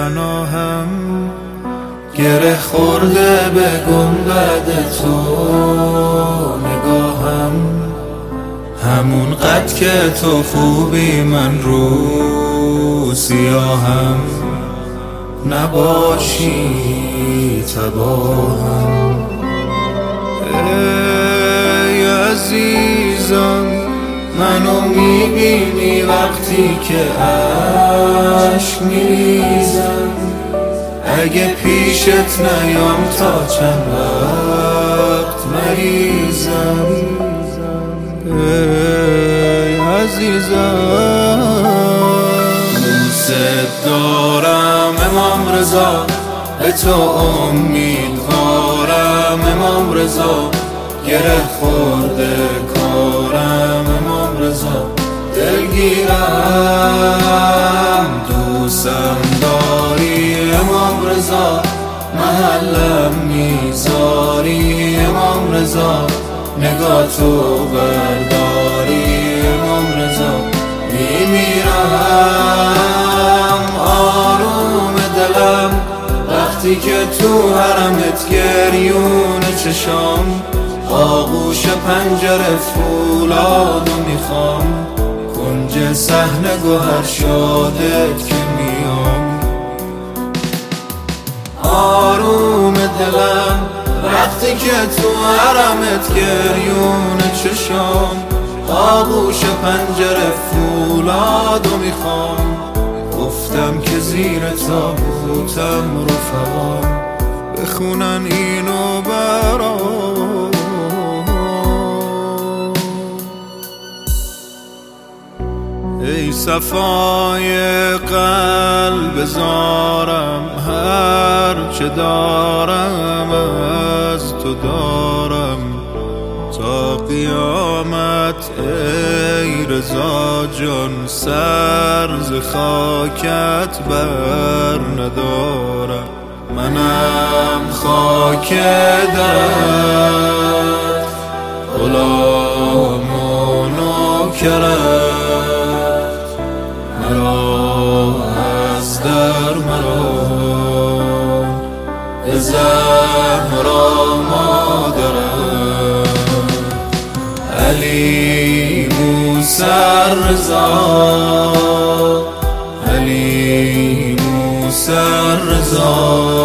پناهم، گره خورده به گنبد تو نگاهم. همون قد که تو خوبی من رو سیاهم، نباشی تباهم. ای عزیزم منو میبینی وقتی که عشق میریزم، اگه پیشت نیام تا چند وقت مریضم. ای عزیزم دوست دارم امام رضا، به تو امیدوارم امام رضا. گره خورده کارم امام رضا، دلگیرم دوستم داری امام رضا. محلم میذاری امام رضا، نگاه تو برداری امام رضا. میمیرم آروم دلم وقتی که تو حرمت گریون چشام. آغوش پنجره فولادو میخوام، کنج صحنه گوهر شادت که میام. آروم دلم وقتی که تو حرمت گریون چشام. آغوش پنجره فولادو میخوام، گفتم که زیر تابوتم رفقام بخونن اینو برام. ای صفای قلب زارم، هر چه دارم از تو دارم تا قیامت. ای رضا جان سر ز خاکت بر ندارم، منم خاک درت غلام و نوکرت. مرا از در مرا به زهرا مادرم. علی موسی رضا، علی موسی رضا.